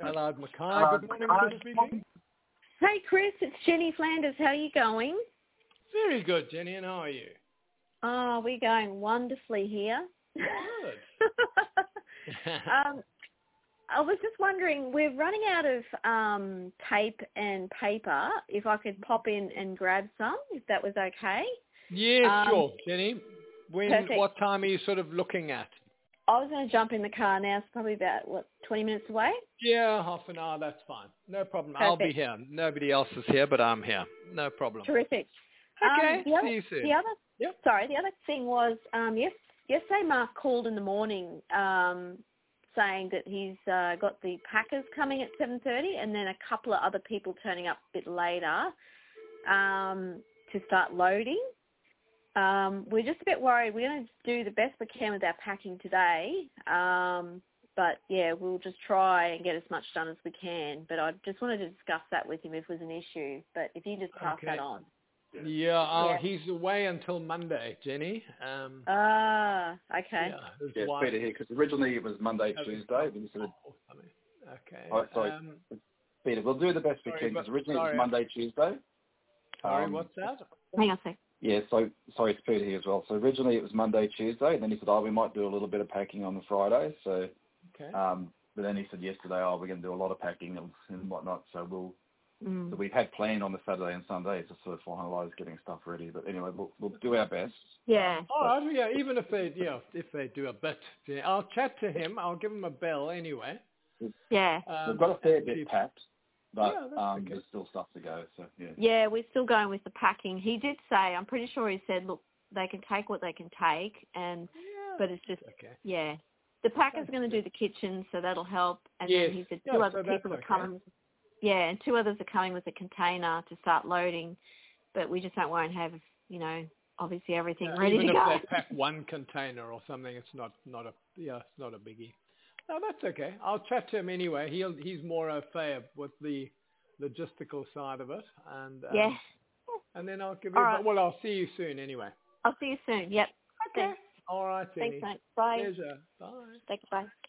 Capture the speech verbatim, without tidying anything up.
Allard Mackay. Good morning, Chris speaking. Hey, Chris, it's Jenny Flanders. How are you going? Very good, Jenny, and how are you? Oh, we're going wonderfully here. Good. um, I was just wondering, we're running out of um, tape and paper. If I could pop in and grab some, if that was okay. Yeah, um, sure, Jenny. When? Perfect. What time are you sort of looking at? I was going to jump in the car now. It's probably about, what, twenty minutes away? Yeah, half an hour, that's fine. No problem. Perfect. I'll be here. Nobody else is here, but I'm here. No problem. Terrific. Okay, um, the other, see you soon. The other, Yep. Sorry, the other thing was, um, yes, yesterday Mark called in the morning um, saying that he's uh, got the packers coming at seven thirty and then a couple of other people turning up a bit later um, to start loading. Um, we're just a bit worried. We're going to do the best we can with our packing today. Um, but, yeah, we'll just try and get as much done as we can. But I just wanted to discuss that with him if it was an issue. But if you just pass Okay. that on. Yeah, uh, Yeah. he's away until Monday, Jenny. Um, Ah, okay. yeah, his Yeah, it's wife- Peter here, because originally it was Monday, Oh, Tuesday. But you said, oh, something. Okay. oh, sorry, Um, Peter, we'll do the best we sorry, can, because but- originally it sorry. was Monday, Tuesday. sorry, Um, what's that? Hang on a sec. Yeah, so, sorry, it's Peter here as well. So originally it was Monday, Tuesday, and then he said, oh, we might do a little bit of packing on the Friday. So, Okay. um, but then he said yesterday, oh, we're going to do a lot of packing and, and whatnot. So we'll, Mm. so we've had planned on the Saturday and Sunday to sort of finalise getting stuff ready. But anyway, we'll, we'll do our best. Yeah. Oh, yeah, even if they, yeah, if they do a bit, yeah, I'll chat to him. I'll give him a bell anyway. Yeah. Um, We've got a fair and bit see- packed, but Yeah, that's um, okay. there's still stuff to go. So, yeah. Yeah, we're still going with the packing. He did say, I'm pretty sure he said, look, they can take what they can take, and Yeah, but it's just, okay. yeah. The packer's That's going to do good. the kitchen, so that'll help. And Yes. then he said Yeah, two so other that's people are okay. coming. Yeah, and two others are coming with a container to start loading, but we just don't won't have, you know, obviously everything Yeah, ready even to if go. they pack one container or something, it's not, not a, yeah, it's not a biggie. No, that's okay. I'll chat to him anyway. He'll, he's more au fait with the logistical side of it, and um, Yeah. and then I'll give you. All a right. But well, I'll see you soon anyway. I'll see you soon. Yep. Okay. Thanks. All right, Jenny. Thanks, mate. Bye. Pleasure. Bye. Thanks. Bye.